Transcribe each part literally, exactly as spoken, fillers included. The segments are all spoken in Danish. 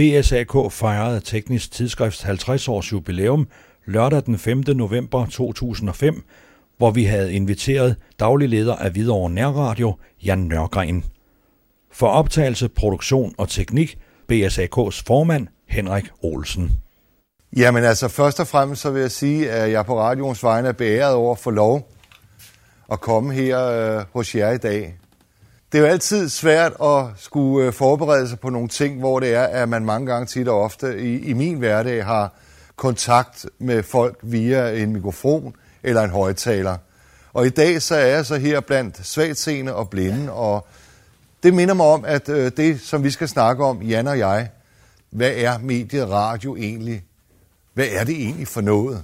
B S A K fejrede Teknisk Tidsskrifts halvtreds års jubilæum lørdag den femte november to tusind og fem, hvor vi havde inviteret daglig leder af Hvidovre Nærradio, Jan Nørgren. For optagelse, produktion og teknik, B S A K's formand, Henrik Olsen. Jamen altså, først og fremmest så vil jeg sige, at jeg på radioens vegne er beæret over at få lov at komme her øh, hos jer i dag. Det er jo altid svært at skulle øh, forberede sig på nogle ting, hvor det er, at man mange gange tit og ofte i, i min hverdag har kontakt med folk via en mikrofon eller en højttaler. Og i dag så er jeg så her blandt svagtseende og blinde, og det minder mig om, at øh, det, som vi skal snakke om, Jan og jeg, hvad er mediet radio egentlig? Hvad er det egentlig for noget?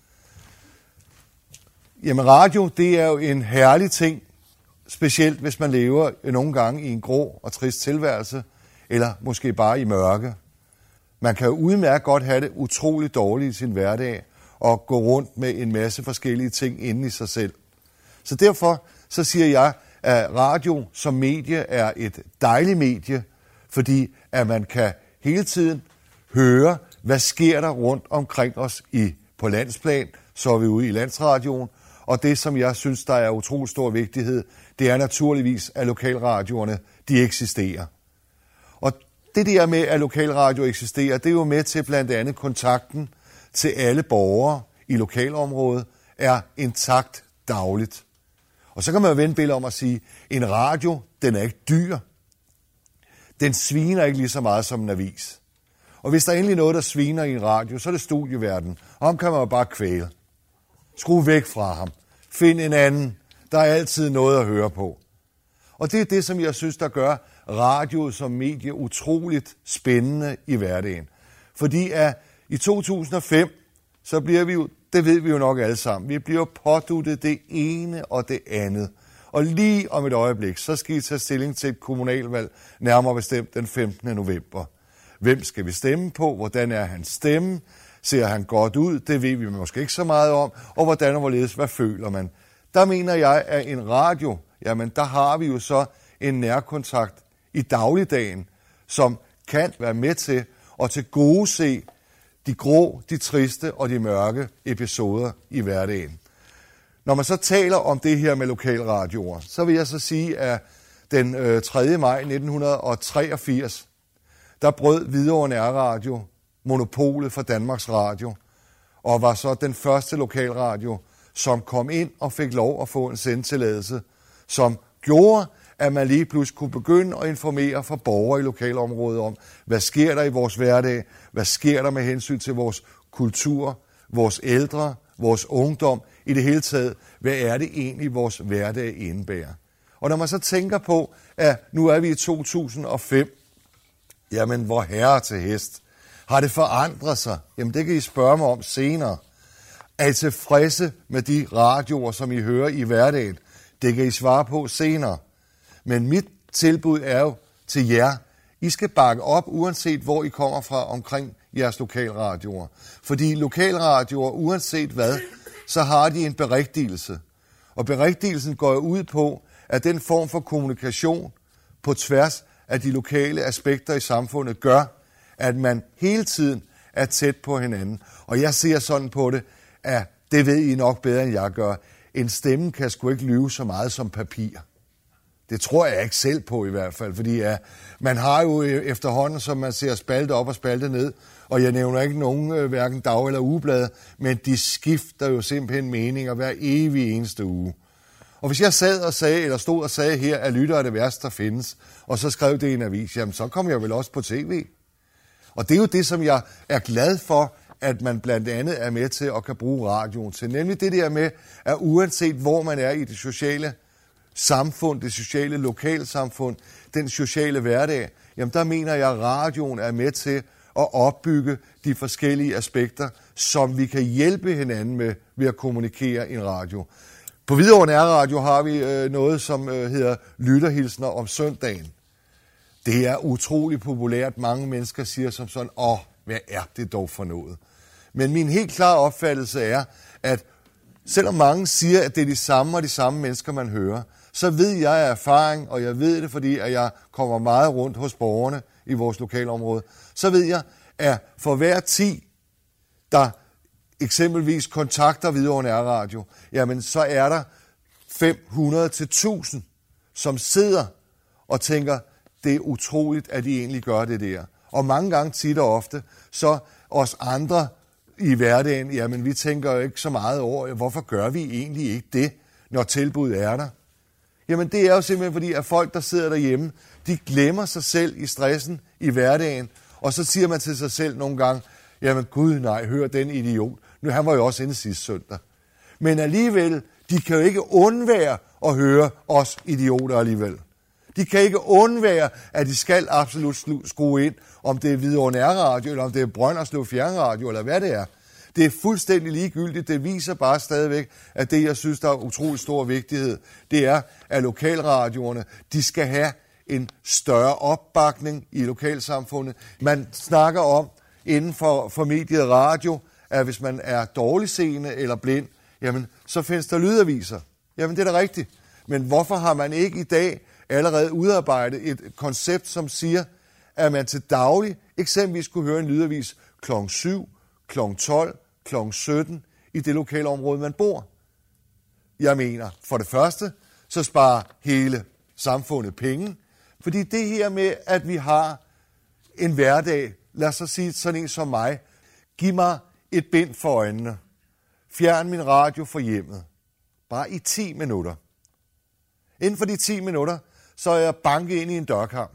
Jamen radio, det er jo en herlig ting, specielt hvis man lever nogle gange i en grå og trist tilværelse, eller måske bare i mørke. Man kan jo udmærket godt have det utroligt dårligt i sin hverdag, og gå rundt med en masse forskellige ting inde i sig selv. Så derfor så siger jeg, at radio som medie er et dejligt medie, fordi at man kan hele tiden høre, hvad sker der rundt omkring os i, på landsplan, så er vi ude i landsradioen. Og det, som jeg synes, der er utrolig stor vigtighed, det er naturligvis, at lokalradioerne, de eksisterer. Og det der med, at lokalradio eksisterer, det er jo med til blandt andet kontakten til alle borgere i lokalområdet, er intakt dagligt. Og så kan man jo vende billeder om at sige, en radio, den er ikke dyr. Den sviner ikke lige så meget som en avis. Og hvis der er endelig noget, der sviner i en radio, så er det studieverden. Og ham kan man jo bare kvæle. Skru væk fra ham. Find en anden. Der er altid noget at høre på. Og det er det, som jeg synes, der gør radio som medie utroligt spændende i hverdagen. Fordi at i to tusind og fem, så bliver vi jo, det ved vi jo nok alle sammen, vi bliver påduttet det ene og det andet. Og lige om et øjeblik, så skal I tage stilling til et kommunalvalg, nærmere bestemt den femtende november. Hvem skal vi stemme på? Hvordan er hans stemme? Ser han godt ud? Det ved vi måske ikke så meget om. Og hvordan og hvorledes, hvad føler man? Der mener jeg, at en radio, jamen der har vi jo så en nærkontakt i dagligdagen, som kan være med til at tilgodese de grå, de triste og de mørke episoder i hverdagen. Når man så taler om det her med lokalradioer, så vil jeg så sige, at den tredje maj nitten treogfirs, der brød Hvidovre Nærradio monopolet for Danmarks Radio, og var så den første lokalradio, som kom ind og fik lov at få en sendtilladelse, som gjorde, at man lige pludselig kunne begynde at informere for borgere i lokalområdet om, hvad sker der i vores hverdag, hvad sker der med hensyn til vores kultur, vores ældre, vores ungdom, i det hele taget, hvad er det egentlig, vores hverdag indebærer. Og når man så tænker på, at nu er vi i to tusind og fem, jamen hvor herre til hest, har det forandret sig? Jamen det kan I spørge mig om senere. Er I tilfredse med de radioer, som I hører i hverdagen? Det kan I svare på senere. Men mit tilbud er jo til jer. I skal bakke op, uanset hvor I kommer fra omkring jeres lokalradioer. Fordi lokalradioer, uanset hvad, så har de en berigtigelse. Og berigtigelsen går ud på, at den form for kommunikation på tværs af de lokale aspekter i samfundet gør, at man hele tiden er tæt på hinanden. Og jeg ser sådan på det, at det ved I nok bedre, end jeg gør. En stemme kan sgu ikke lyve så meget som papir. Det tror jeg ikke selv på i hvert fald, fordi ja, man har jo efterhånden, som man ser spalte op og spalte ned, og jeg nævner ikke nogen hverken dag- eller ugeblade, men de skifter jo simpelthen meninger hver evig eneste uge. Og hvis jeg sad og sagde, eller stod og sagde her, at lytter er det værste, der findes, og så skrev det i en avis, jamen så kom jeg vel også på tv. Og det er jo det, som jeg er glad for, at man blandt andet er med til at kan bruge radioen til. Nemlig det der med, at uanset hvor man er i det sociale samfund, det sociale lokalsamfund, den sociale hverdag, jamen der mener jeg, at radioen er med til at opbygge de forskellige aspekter, som vi kan hjælpe hinanden med ved at kommunikere i en radio. På Hvidovre Nærradio har vi øh, noget, som øh, hedder lytterhilsner om søndagen. Det er utrolig populært. Mange mennesker siger som sådan, åh, hvad er det dog for noget? Men min helt klare opfattelse er, at selvom mange siger, at det er de samme og de samme mennesker, man hører, så ved jeg af erfaring, og jeg ved det, fordi at jeg kommer meget rundt hos borgerne i vores lokalområde, så ved jeg, at for hver ti, der eksempelvis kontakter Hvidovre Nærradio, jamen så er der fem hundrede til tusind, som sidder og tænker, det er utroligt, at de egentlig gør det der. Og mange gange, tit og ofte, så os andre i hverdagen, jamen vi tænker jo ikke så meget over, hvorfor gør vi egentlig ikke det, når tilbuddet er der? Jamen det er jo simpelthen fordi, at folk, der sidder derhjemme, de glemmer sig selv i stressen i hverdagen, og så siger man til sig selv nogle gange, jamen gud nej, hør den idiot. Nu han var jo også inde sidste søndag. Men alligevel, de kan jo ikke undvære at høre os idioter alligevel. De kan ikke undvære, at de skal absolut skrue ind, om det er Hvidovre Nærradio, eller om det er Brønderslev Fjernradio, eller hvad det er. Det er fuldstændig ligegyldigt. Det viser bare stadigvæk, at det, jeg synes, der er utrolig stor vigtighed, det er, at lokalradioerne, de skal have en større opbakning i lokalsamfundet. Man snakker om, inden for, for mediet radio, at hvis man er dårligtseende eller blind, jamen, så findes der lydaviser. Jamen, det er da rigtigt. Men hvorfor har man ikke i dag allerede udarbejdet et koncept, som siger, at man til daglig eksempelvis kunne høre en lydavis klokken syv, klokken tolv, klokken sytten i det lokale område, man bor? Jeg mener, for det første, så sparer hele samfundet penge, fordi det her med, at vi har en hverdag, lad os så sige sådan en som mig, giv mig et bind for øjnene, fjern min radio fra hjemmet, bare i ti minutter. Inden for de ti minutter, så er jeg banket ind i en dørkarm.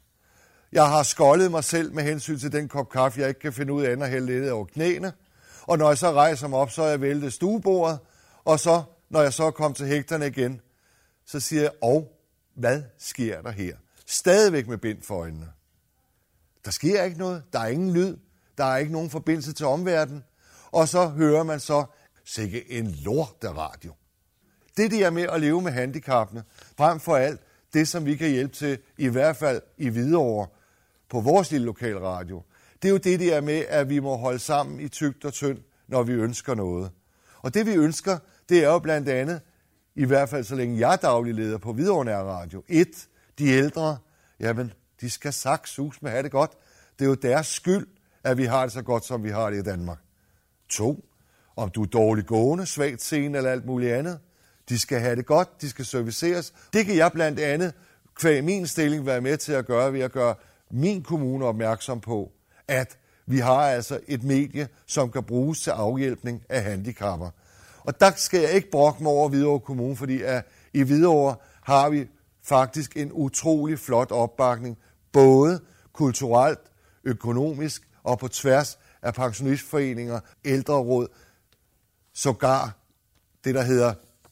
Jeg har skoldet mig selv med hensyn til den kop kaffe, jeg ikke kan finde ud af at hælde lidt over knæene. Og når jeg så rejser mig op, så er jeg væltet stuebordet. Og så, når jeg så er kommet til hægterne igen, så siger jeg, og hvad sker der her? Stadigvæk med bind for øjnene. Der sker ikke noget. Der er ingen lyd. Der er ikke nogen forbindelse til omverdenen. Og så hører man så, sikke en lorteradio. Det der med at leve med handicappene, frem for alt, det som vi kan hjælpe til, i hvert fald i Hvidovre, på vores lille lokalradio, det er jo det der med, at vi må holde sammen i tykt og tynd, når vi ønsker noget. Og det vi ønsker, det er jo blandt andet, i hvert fald så længe jeg er daglig leder på Hvidovre Nærradio, et, de ældre, jamen, de skal saktsus med at have det godt. Det er jo deres skyld, at vi har det så godt, som vi har det i Danmark. To, om du er dårligt gående, svagt seende eller alt muligt andet, de skal have det godt, de skal serviceres. Det kan jeg blandt andet, kvæg min stilling, være med til at gøre ved at gøre min kommune opmærksom på, at vi har altså et medie, som kan bruges til afhjælpning af handicapper. Og der skal jeg ikke brokke mig over Hvidovre Kommune, fordi at i Hvidovre har vi faktisk en utrolig flot opbakning, både kulturelt, økonomisk og på tværs af pensionistforeninger, ældreråd, sågar det, der hedder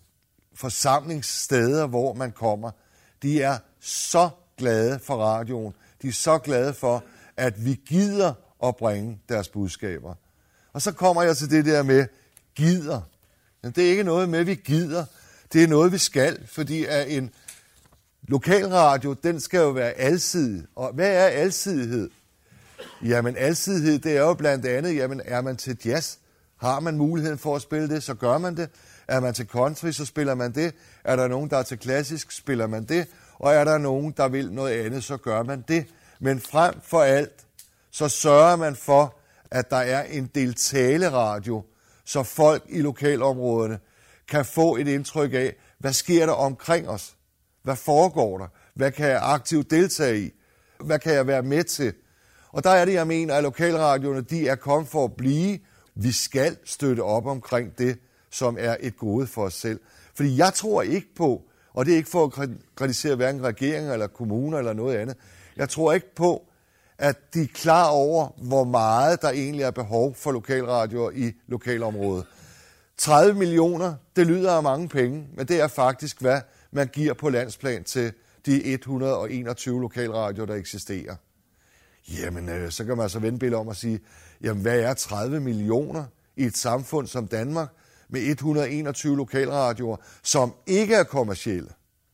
forsamlingssteder, hvor man kommer. De er så glade for radioen. De er så glade for, at vi gider at bringe deres budskaber. Og så kommer jeg til det der med gider. Men det er ikke noget med, at vi gider. Det er noget, vi skal, fordi at en lokalradio, den skal jo være alsidig. Og hvad er alsidighed? Jamen alsidighed, det er jo blandt andet, jamen er man til jazz, har man muligheden for at spille det, så gør man det. Er man til country, så spiller man det. Er der nogen, der er til klassisk, spiller man det. Og er der nogen, der vil noget andet, så gør man det. Men frem for alt, så sørger man for, at der er en del taleradio, så folk i lokalområderne kan få et indtryk af, hvad sker der omkring os? Hvad foregår der? Hvad kan jeg aktivt deltage i? Hvad kan jeg være med til? Og der er det, jeg mener, at lokalradioerne, de er kommet for at blive. Vi skal støtte op omkring det, som er et gode for os selv. Fordi jeg tror ikke på, og det er ikke for at kritisere hverken regeringer eller kommuner eller noget andet, jeg tror ikke på, at de er klar over, hvor meget der egentlig er behov for lokalradioer i lokalområdet. tredive millioner, det lyder af mange penge, men det er faktisk, hvad man giver på landsplan til de et hundrede og enogtyve lokalradioer, der eksisterer. Jamen, øh, så kan man altså vende billeder om at sige, jamen, hvad er tredive millioner i et samfund som Danmark med et hundrede og enogtyve lokalradioer, som ikke er kommercielle?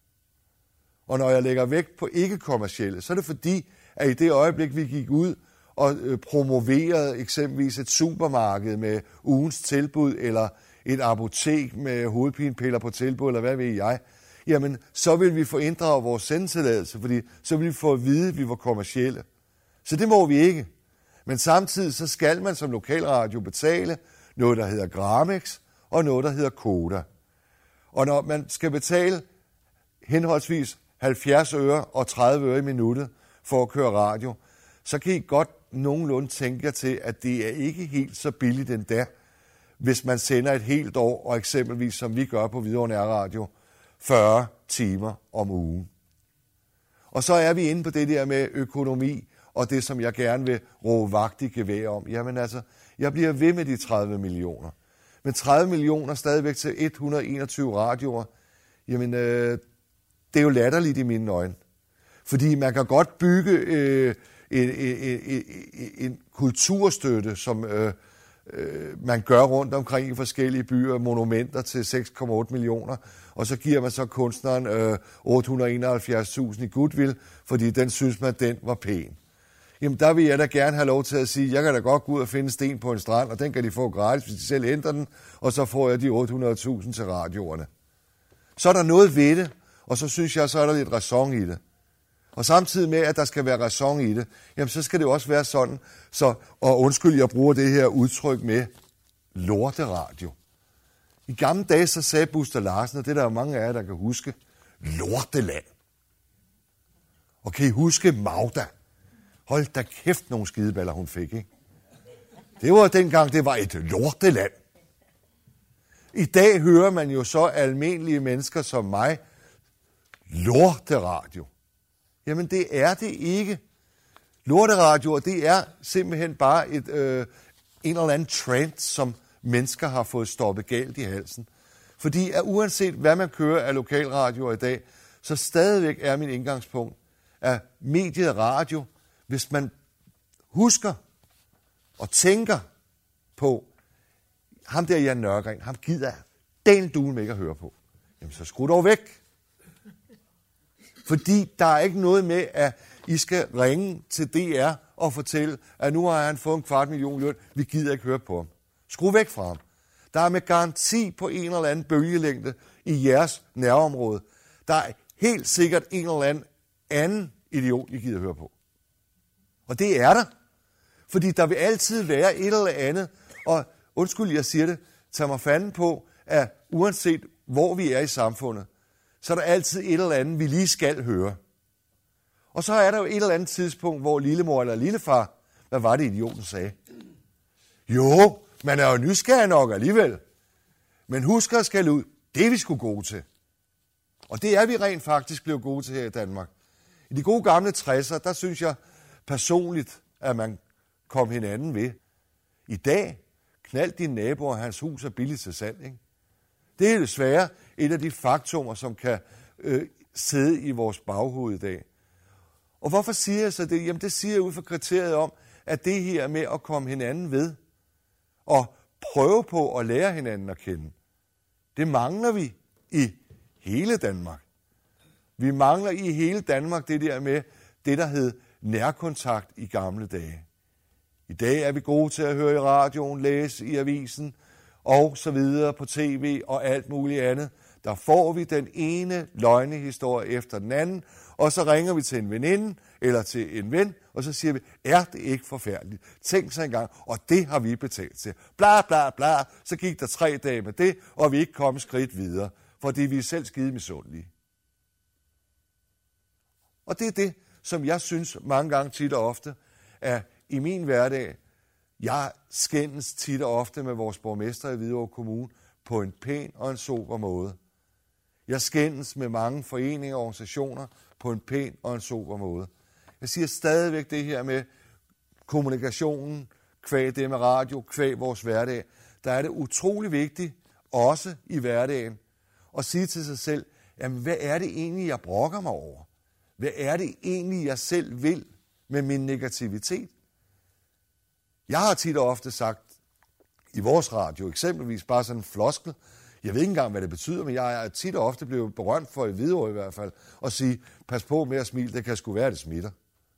Og når jeg lægger vægt på ikke-kommercielle, så er det fordi, at i det øjeblik, vi gik ud og øh, promoverede eksempelvis et supermarked med ugens tilbud, eller et apotek med hovedpinepiller på tilbud, eller hvad ved jeg, jamen, så vil vi få inddraget vores sendetilladelse, fordi så vil vi få at vide, at vi var kommercielle. Så det må vi ikke. Men samtidig så skal man som lokalradio betale noget, der hedder Gramex, og noget, der hedder Koda. Og når man skal betale henholdsvis halvfjerds øre og tredive øre i minuttet for at køre radio, så kan I godt nogenlunde tænke jer til, at det er ikke helt så billigt endda, hvis man sender et helt år, og eksempelvis, som vi gør på Hvidovre Nærradio, fyrre timer om ugen. Og så er vi inde på det der med økonomi, og det, som jeg gerne vil råbe vagt i gevær om. Jamen altså, jeg bliver ved med de tredive millioner. Men tredive millioner stadigvæk til et hundrede og enogtyve radioer, jamen, øh, det er jo latterligt i mine øjne. Fordi man kan godt bygge øh, en, en, en, en kulturstøtte, som øh, øh, man gør rundt omkring i forskellige byer, monumenter til seks komma otte millioner, og så giver man så kunstneren øh, otte hundrede og enoghalvfjerds tusind i goodwill, fordi den synes man, den var pæn. Jamen der vil jeg da gerne have lov til at sige, jeg kan da godt gå ud og finde sten på en strand, og den kan de få gratis, hvis de selv henter den, og så får jeg de otte hundrede tusind til radioerne. Så er der noget ved det, og så synes jeg, så er der lidt ræson i det. Og samtidig med, at der skal være ræson i det, jamen så skal det også være sådan, så, og undskyld, jeg bruger det her udtryk med lorteradio. I gamle dage, så sagde Buster Larsen, og det er der jo mange af jer, der kan huske, lorteland. Og kan I huske Magda? Hold da kæft nogle skideballer, hun fik, ikke? Det var dengang, det var et lorteland. I dag hører man jo så almindelige mennesker som mig, lorteradio. Jamen det er det ikke. Lorteradio, det er simpelthen bare et, øh, en eller anden trend, som mennesker har fået stoppet galt i halsen. Fordi at uanset hvad man kører af lokalradioer i dag, så stadigvæk er min indgangspunkt, at mediet radio, hvis man husker og tænker på, ham der Jan Nørgren, ham gider den duen ikke at høre på. Jamen så skru dog væk. Fordi der er ikke noget med, at I skal ringe til D R og fortælle, at nu har han fået en kvart million løn, vi gider ikke høre på ham. Skru væk fra ham. Der er med garanti på en eller anden bølgelængde i jeres nærområde. Der er helt sikkert en eller anden anden idiot, I gider høre på. Og det er der. Fordi der vil altid være et eller andet, og undskyld, jeg siger det, tag mig fanden på, at uanset hvor vi er i samfundet, så er der altid et eller andet, vi lige skal høre. Og så er der jo et eller andet tidspunkt, hvor lillemor eller lillefar, hvad var det idioten sagde? Jo, man er jo nysgerrig nok alligevel. Men husk at skælde ud, det er vi sgu gode til. Og det er vi rent faktisk blevet gode til her i Danmark. I de gode gamle tressere, der synes jeg personligt, at man kom hinanden ved. I dag, knald din nabo, og hans hus er billigt til salg, ikke? Det er desværre et af de faktorer, som kan øh, sidde i vores baghoved i dag. Og hvorfor siger jeg så det? Jamen det siger jeg ud fra kriteriet om, at det her med at komme hinanden ved, og prøve på at lære hinanden at kende, det mangler vi i hele Danmark. Vi mangler i hele Danmark det der med det, der hed nærkontakt i gamle dage. I dag er vi gode til at høre i radioen, læse i avisen, og så videre på tv og alt muligt andet. Der får vi den ene løgnehistorie efter den anden, og så ringer vi til en veninde eller til en ven, og så siger vi, er det ikke forfærdeligt? Tænk sig engang, og det har vi betalt til. Bla bla bla, så gik der tre dage med det, og vi ikke kom skridt videre, fordi vi er selv skide misundelige. Og det er det, som jeg synes mange gange tit og ofte, er i min hverdag, jeg skændes tit og ofte med vores borgmester i Hvidovre Kommune på en pæn og en sober måde. Jeg skændes med mange foreninger og organisationer på en pæn og en sober måde. Jeg siger stadigvæk det her med kommunikationen, kvæg det med radio, kvæg vores hverdag. Der er det utrolig vigtigt, også i hverdagen, at sige til sig selv, jamen, hvad er det egentlig, jeg brokker mig over? Hvad er det egentlig, jeg selv vil med min negativitet? Jeg har tit og ofte sagt i vores radio, eksempelvis bare sådan en floskel, jeg ved ikke engang, hvad det betyder, men jeg er tit og ofte blevet berømt for i Hvidovre i hvert fald, at sige, pas på med at smile, det kan sgu være, det smitter.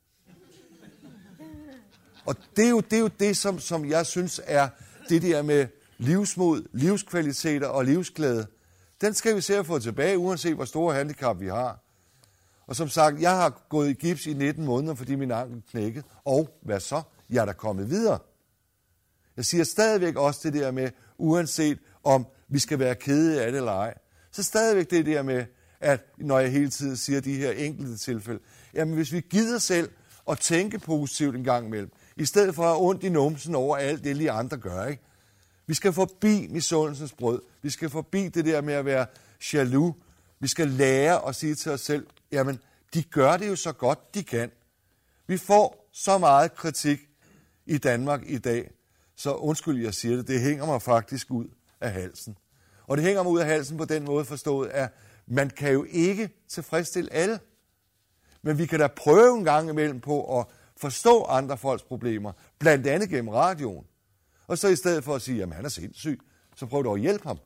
Og det er jo det, er jo det som, som jeg synes er det der med livsmod, livskvaliteter og livsglæde. Den skal vi se at få tilbage, uanset hvor store handicap vi har. Og som sagt, jeg har gået i gips i nitten måneder, fordi min ankel knækkede. Og hvad så? Jeg er da kommet videre. Jeg siger stadigvæk også det der med, uanset om vi skal være kede af det eller ej, så stadigvæk det der med, at når jeg hele tiden siger de her enkelte tilfælde, jamen hvis vi gider selv at tænke positivt en gang imellem, i stedet for at have ondt i numsen over alt det, de andre gør, ikke? Vi skal forbi misundelsens brød. Vi skal forbi det der med at være jaloux. Vi skal lære at sige til os selv, jamen, de gør det jo så godt, de kan. Vi får så meget kritik i Danmark i dag, så undskyld, jeg siger det, det hænger mig faktisk ud af halsen. Og det hænger mig ud af halsen på den måde forstået, at man kan jo ikke tilfredsstille alle. Men vi kan da prøve en gang imellem på at forstå andre folks problemer, blandt andet gennem radioen. Og så i stedet for at sige, at han er sindssyg, så prøv dog at hjælpe ham.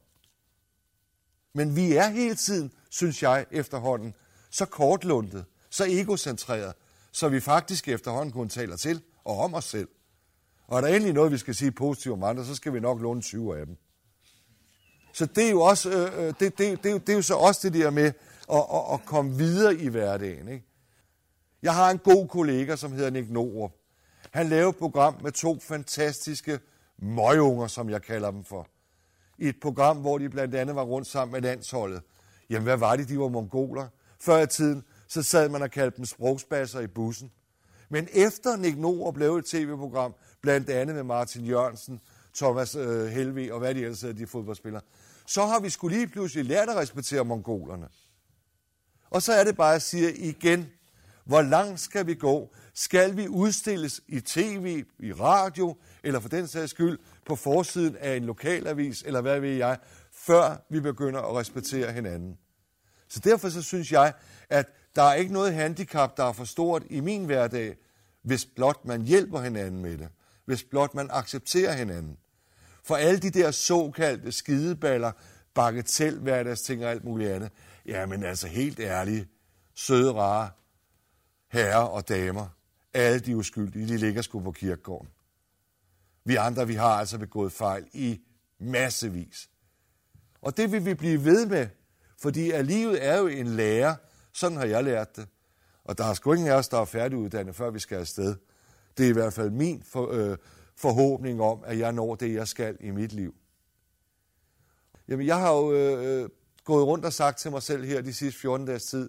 Men vi er hele tiden, synes jeg, efterhånden, så kortlundet, så egocentreret, så vi faktisk efterhånden kun taler til og om os selv. Og er der endelig noget, vi skal sige positivt om andre, så skal vi nok låne tyve af dem. Så det er jo, også, øh, det, det, det, det, det er jo så også det der med at, at, at komme videre i hverdagen. Ikke? Jeg har en god kollega, som hedder Nick Norup. Han lavede et program med to fantastiske møgunger, som jeg kalder dem for. I et program, hvor de blandt andet var rundt sammen med landsholdet. Jamen, hvad var det? De var mongoler. Før i tiden, så sad man og kaldte dem sprogspasser i bussen. Men efter Nick Norup lavede et tv-program, blandt andet med Martin Jørgensen, Thomas øh, Helvig og hvad de ellers hedder, de fodboldspillere, så har vi skulle lige pludselig lært at respektere mongolerne. Og så er det bare at sige igen, hvor langt skal vi gå? Skal vi udstilles i tv, i radio, eller for den sags skyld på forsiden af en lokalavis, eller hvad ved jeg, før vi begynder at respektere hinanden? Så derfor så synes jeg, at der er ikke noget handicap, der er for stort i min hverdag, hvis blot man hjælper hinanden med det. Hvis blot man accepterer hinanden. For alle de der såkaldte skideballer, bagatel, hverdagsting og alt muligt andet, jamen altså helt ærligt, søde, rare herrer og damer, alle de uskyldige, de ligger sgu på kirkegården. Vi andre, vi har altså begået fejl i massevis. Og det vil vi blive ved med, fordi at livet er jo en lærer. Sådan har jeg lært det. Og der er sgu ingen af os, der er færdiguddannet, før vi skal afsted. Det er i hvert fald min for, øh, forhåbning om, at jeg når det, jeg skal i mit liv. Jamen, jeg har jo øh, gået rundt og sagt til mig selv her de sidste fjorten dages tid,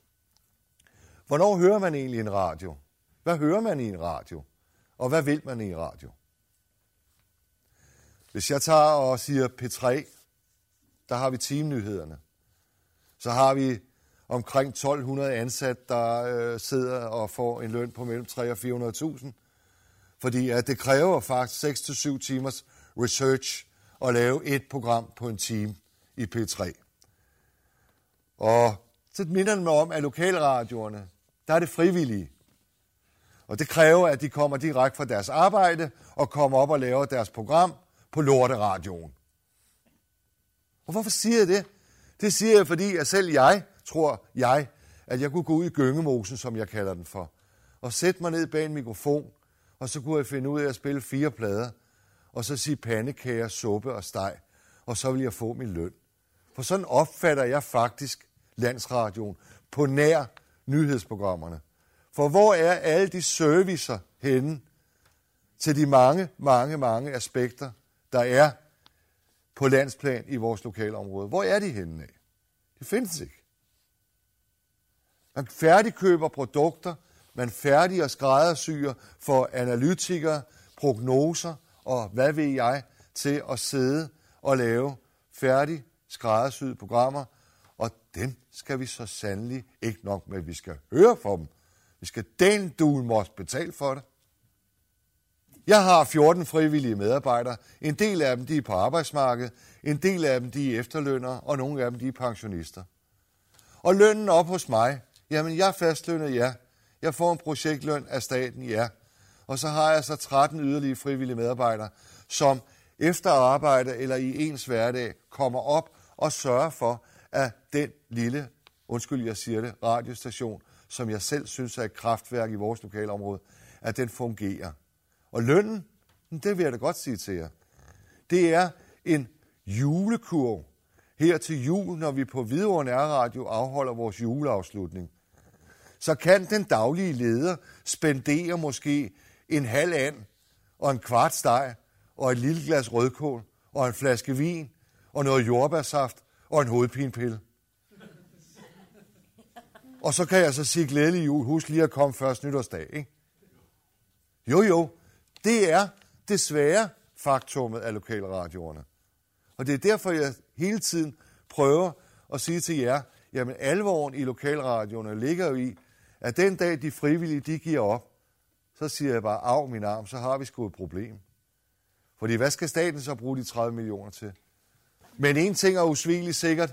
hvornår hører man egentlig en radio? Hvad hører man i en radio? Og hvad vil man i en radio? Hvis jeg tager og siger P tre, der har vi teamnyhederne. Så har vi omkring tolv hundrede ansatte, der øh, sidder og får en løn på mellem tre hundrede og fire hundrede tusind. Fordi at det kræver faktisk seks til syv timers research at lave et program på en time i P tre. Og så minder det mig om, at lokalradioerne, der er det frivillige. Og det kræver, at de kommer direkte fra deres arbejde og kommer op og laver deres program på lorteradioen. Og hvorfor siger jeg det? Det siger jeg, fordi at selv jeg, tror jeg, at jeg kunne gå ud i gyngemosen, som jeg kalder den for, og sætte mig ned bag en mikrofon, og så kunne jeg finde ud af at spille fire plader, og så sige pandekager, suppe og steg, og så vil jeg få min løn. For sådan opfatter jeg faktisk landsradioen på nær nyhedsprogrammerne. For hvor er alle de servicer henne til de mange, mange, mange aspekter, der er på landsplan i vores lokalområde? Hvor er de henne af? Det findes ikke. Man færdigkøber produkter, man færdig og skræddersyr for analytikere, prognoser og hvad ved jeg, til at sidde og lave færdig skræddersyede programmer, og dem skal vi så sandelig ikke nok med, at vi skal høre for dem. Vi skal den duen også betale for det. Jeg har fjorten frivillige medarbejdere. En del af dem de er på arbejdsmarkedet, en del af dem de er efterlønnere, og nogle af dem de er pensionister. Og lønnen op hos mig, jamen jeg er fastlønnet, ja. Jeg får en projektløn af staten, ja. Og så har jeg så tretten yderligere frivillige medarbejdere, som efter arbejde eller i ens hverdag kommer op og sørger for, at den lille, undskyld jeg siger det, radiostation, som jeg selv synes er et kraftværk i vores lokalområde, at den fungerer. Og lønnen, det vil jeg da godt sige til jer. Det er en julekurv her til jul, når vi på Hvidovre Nærradio afholder vores juleafslutning. så kan den daglige leder spendere måske en halv and og en kvart steg og et lille glas rødkål og en flaske vin og noget jordbærsaft og en hovedpinepille. Og så kan jeg så sige glædelig jul. Husk lige at komme først nytårsdag, ikke? Jo, jo. Det er desværre faktummet af lokalradioerne. Og det er derfor, jeg hele tiden prøver at sige til jer, jamen alvoren i lokalradioerne ligger jo i, at den dag de frivillige, de giver op, så siger jeg bare, af min arm, så har vi sgu et problem. Fordi hvad skal staten så bruge de tredive millioner til? Men en ting er usvigeligt sikkert,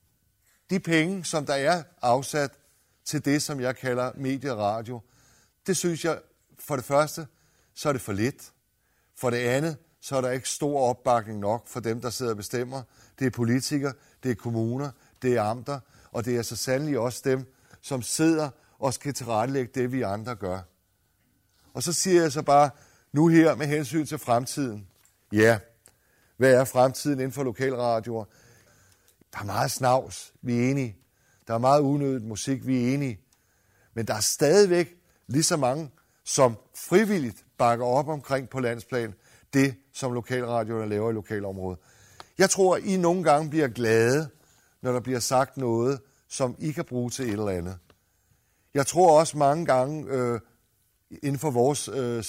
de penge, som der er afsat til det, som jeg kalder medieradio, det synes jeg, for det første, så er det for lidt. For det andet, så er der ikke stor opbakning nok for dem, der sidder og bestemmer. Det er politikere, det er kommuner, det er amter, og det er så sandelig også dem, som sidder og skal tilrettelægge det, vi andre gør. Og så siger jeg så bare, nu her med hensyn til fremtiden. Ja, hvad er fremtiden inden for lokalradioer? Der er meget snavs, vi er enige. Der er meget unødigt musik, vi er enige. Men der er stadigvæk lige så mange, som frivilligt bakker op omkring på landsplan, det som lokalradioerne laver i lokalområdet. Jeg tror, I nogle gange bliver glade, når der bliver sagt noget, som I kan bruge til et eller andet. Jeg tror også mange gange, øh, inden for vores øh,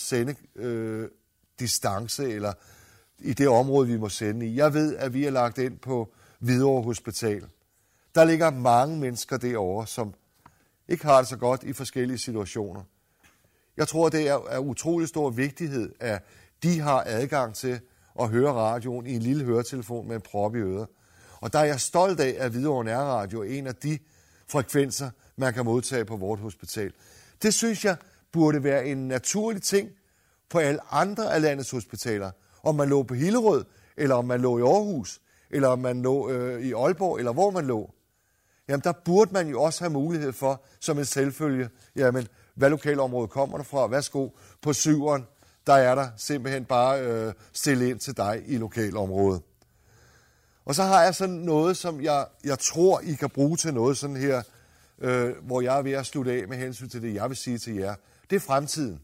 sendedistance, øh, eller i det område, vi må sende i. Jeg ved, at vi er lagt ind på Hvidovre Hospital. Der ligger mange mennesker derovre, som ikke har det så godt i forskellige situationer. Jeg tror, det er af utrolig stor vigtighed, at de har adgang til at høre radioen i en lille høretelefon med en prop i øret. Og der er jeg stolt af, at Hvidovre Nærradio er en af de frekvenser, man kan modtage på vores hospital. Det synes jeg burde være en naturlig ting på alle andre af landets hospitaler. Om man lå på Hillerød, eller om man lå i Aarhus, eller om man lå øh, i Aalborg, eller hvor man lå. Jamen der burde man jo også have mulighed for, som en selvfølge, jamen hvad lokalområdet kommer der fra, værsgo, på syveren, der er der simpelthen bare øh, stille ind til dig i lokalområdet. Og så har jeg sådan noget, som jeg, jeg tror, I kan bruge til noget sådan her, øh, hvor jeg er ved at slutte af med hensyn til det, jeg vil sige til jer. Det er fremtiden.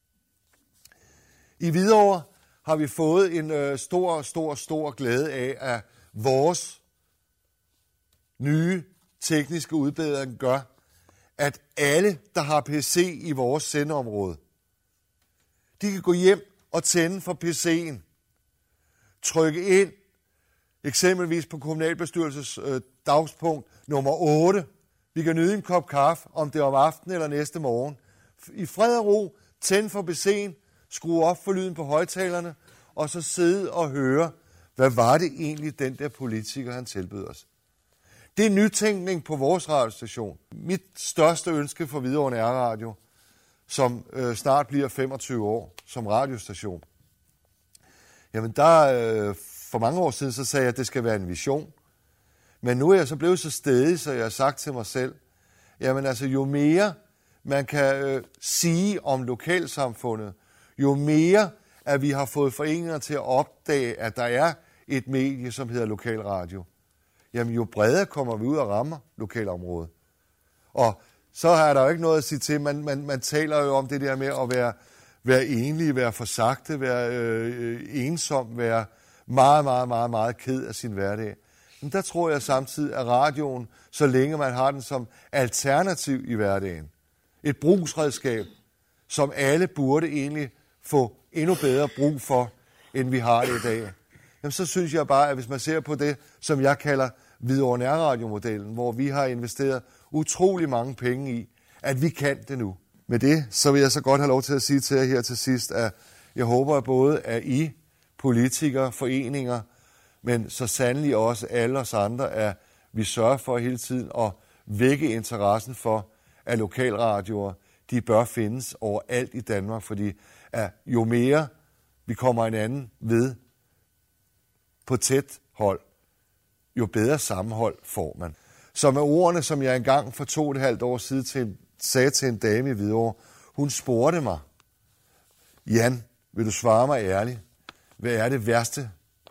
I Hvidovre har vi fået en øh, stor, stor, stor glæde af, at vores nye tekniske udbedring gør, at alle, der har P C i vores sendeområde, de kan gå hjem og tænde for P C'en, trykke ind, eksempelvis på kommunalbestyrelses øh, dagspunkt nummer otte. Vi kan nyde en kop kaffe, om det er om aftenen eller næste morgen. I fred og ro, tænd for P C'en, skrue op for lyden på højtalerne, og så sidde og høre, hvad var det egentlig, den der politiker, han tilbød os. Det er nytænkning på vores radiostation. Mit største ønske for Hvidovre Nærradio, som øh, snart bliver femogtyve år som radiostation. Jamen der, øh, for mange år siden, så sagde jeg, at det skal være en vision. Men nu er jeg så blevet så stædig, så jeg har sagt til mig selv, jamen altså jo mere man kan øh, sige om lokalsamfundet, jo mere at vi har fået foreninger til at opdage, at der er et medie, som hedder lokalradio, jamen jo bredere kommer vi ud og rammer lokalområdet. Og så er der jo ikke noget at sige til. Man, man, man taler jo om det der med at være, være enlig, være forsagte, være øh, ensom, være meget, meget, meget, meget ked af sin hverdag. Men der tror jeg samtidig, at radioen, så længe man har den som alternativ i hverdagen, et brugsredskab, som alle burde egentlig få endnu bedre brug for, end vi har det i dag. Jamen, så synes jeg bare, at hvis man ser på det, som jeg kalder Hvidovre Nærradio-modellen, hvor vi har investeret utrolig mange penge i, at vi kan det nu. Med det, så vil jeg så godt have lov til at sige til jer her til sidst, at jeg håber at både, at I, politikere, foreninger, men så sandelig også alle os andre, at vi sørger for hele tiden at vække interessen for, at lokalradioer, de bør findes overalt i Danmark, fordi at jo mere vi kommer hinanden ved på tæt hold, jo bedre sammenhold får man. Så med ordene, som jeg engang for to og et halvt år siden til en, sagde til en dame i Hvidovre, hun spurgte mig, Jan, vil du svare mig ærligt, hvad er det værste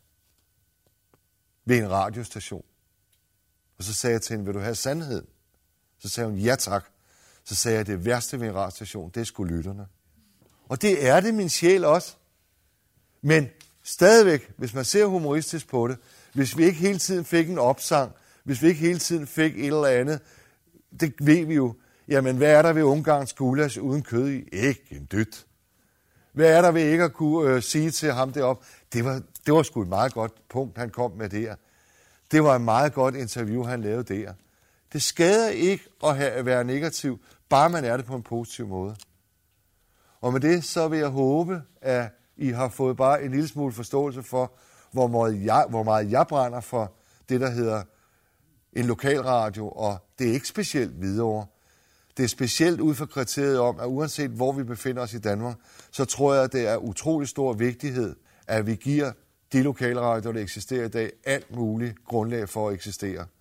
ved en radiostation? Og så sagde jeg til hende, vil du have sandheden? Så sagde hun, ja tak. så sagde jeg, at det værste ved en radiostation, det er sgu lytterne. Og det er det min sjæl også. Men stadigvæk, hvis man ser humoristisk på det, hvis vi ikke hele tiden fik en opsang, hvis vi ikke hele tiden fik et eller andet, det ved vi jo, jamen hvad er der ved Ungarns gulas uden kød i? Ikke en dyt. Hvad er der ved ikke at kunne øh, sige til ham deroppe? Det var, det var sgu et meget godt punkt, han kom med der. Det var et meget godt interview, han lavede der. Det skader ikke at, have, at være negativ, bare man er det på en positiv måde. Og med det, så vil jeg håbe, at I har fået bare en lille smule forståelse for, hvor meget jeg, hvor meget jeg brænder for det, der hedder en lokalradio, og det er ikke specielt Hvidovre. Det er specielt ud fra kriteriet om, at uanset hvor vi befinder os i Danmark, så tror jeg, at det er utrolig stor vigtighed, at vi giver de lokalradioer, der eksisterer i dag, alt muligt grundlag for at eksistere.